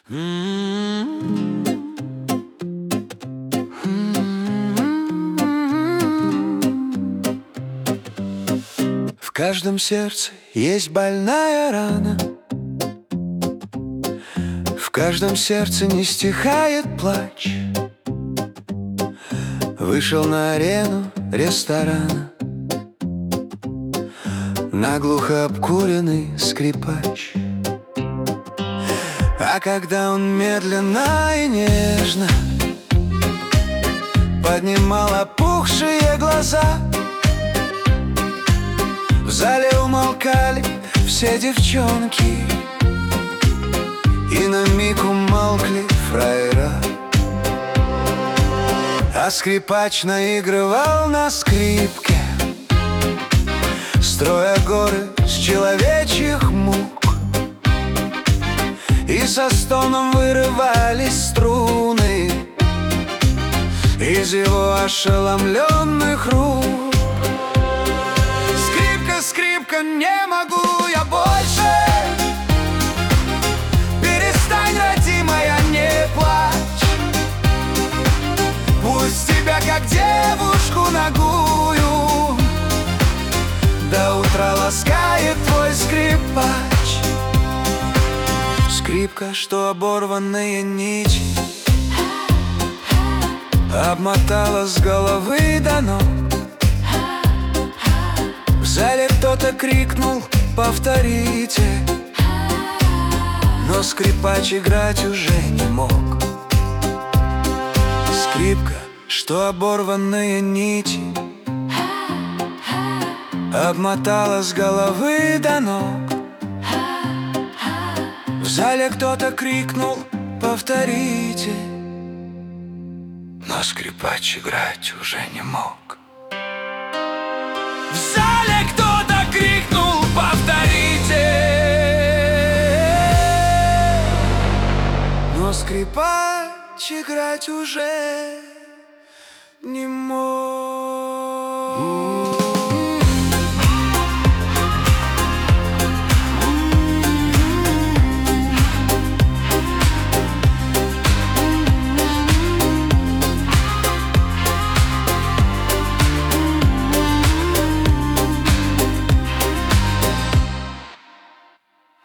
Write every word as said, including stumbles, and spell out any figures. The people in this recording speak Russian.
В каждом сердце есть больная рана, в каждом сердце не стихает плач. Вышел на арену ресторана наглухо обкуренный скрипач. А когда он медленно и нежно поднимал опухшие глаза, в зале умолкали все девчонки, и на миг умолкли фраера. А скрипач наигрывал на скрипке, строя горы с человечьих мук, и со стоном вырывались струны из его ошеломленных рук. Скрипка, скрипка, не могу я больше, перестань, родимая, не плачь. Пусть тебя, как девушку нагую, до утра ласкает твой скрипач. Скрипка, что оборванные нити обмотала с головы до ног. В зале кто-то крикнул: повторите. Но скрипач играть уже не мог. Скрипка, что оборванные нити обмотала с головы до ног. В зале кто-то крикнул: повторите. Но скрипач играть уже не мог. В зале кто-то крикнул: повторите. Но скрипач играть уже не мог.